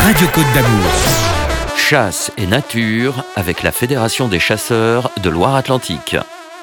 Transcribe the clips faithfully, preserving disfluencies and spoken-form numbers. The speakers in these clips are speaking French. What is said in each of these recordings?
Radio Côte d'Amour. Chasse et nature avec la Fédération des chasseurs de Loire-Atlantique.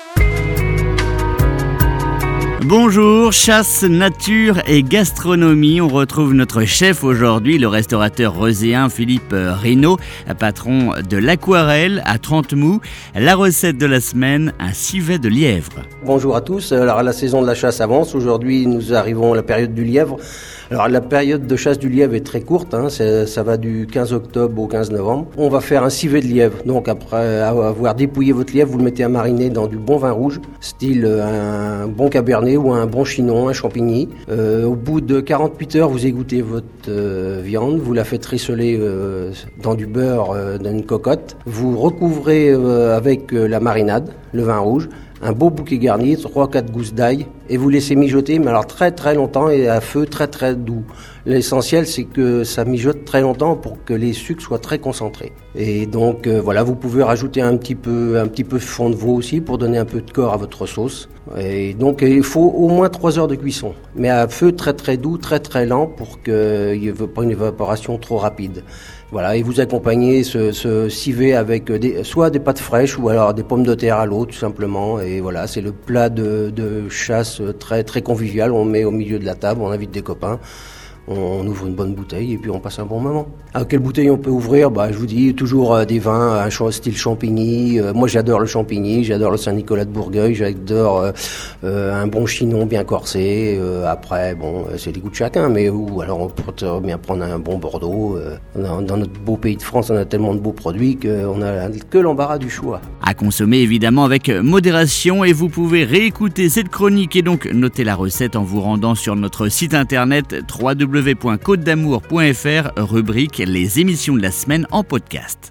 Bonjour, chasse, nature et gastronomie. On retrouve notre chef aujourd'hui, le restaurateur roséen Philippe Reynaud, patron de l'Aquarelle à Trentemoux. La recette de la semaine, un civet de lièvre. Bonjour à tous. Alors la saison de la chasse avance. Aujourd'hui, nous arrivons à la période du lièvre. Alors la période de chasse du lièvre est très courte, hein, ça va du quinze octobre au quinze novembre. On va faire un civet de lièvre. Donc après avoir dépouillé votre lièvre, vous le mettez à mariner dans du bon vin rouge, style un bon cabernet ou un bon chinon, un champigny. Euh, au bout de quarante-huit heures, vous égouttez votre euh, viande, vous la faites rissoler euh, dans du beurre euh, dans une cocotte. Vous recouvrez euh, avec euh, la marinade, le vin rouge, un beau bouquet garni, trois quatre gousses d'ail, et vous laissez mijoter, mais alors très très longtemps et à feu très très doux. L'essentiel, c'est que ça mijote très longtemps pour que les sucres soient très concentrés. Et donc euh, voilà, vous pouvez rajouter un petit peu un petit peu de fond de veau aussi pour donner un peu de corps à votre sauce. Et donc il faut au moins trois heures de cuisson, mais à feu très très doux, très très lent pour qu'il n'y ait pas une évaporation trop rapide. Voilà, et vous accompagnez ce, ce civet avec des, soit des pâtes fraîches ou alors des pommes de terre à l'eau tout simplement. Et voilà, c'est le plat de, de chasse très très convivial. On met au milieu de la table, on invite des copains. On ouvre une bonne bouteille et puis on passe un bon moment. Alors, quelle bouteille on peut ouvrir ? Bah, je vous dis toujours euh, des vins, un ch- style Champigny. Euh, moi, j'adore le Champigny, j'adore le Saint-Nicolas de Bourgueil, j'adore euh, euh, un bon chinon bien corsé. Euh, après, bon, c'est les goûts de chacun, mais ou alors on peut bien prendre un bon Bordeaux. Euh, dans, dans notre beau pays de France, on a tellement de beaux produits qu'on a que l'embarras du choix. À consommer évidemment avec modération, et vous pouvez réécouter cette chronique et donc noter la recette en vous rendant sur notre site internet w w w point côte d'amour point f r, rubrique les émissions de la semaine en podcast.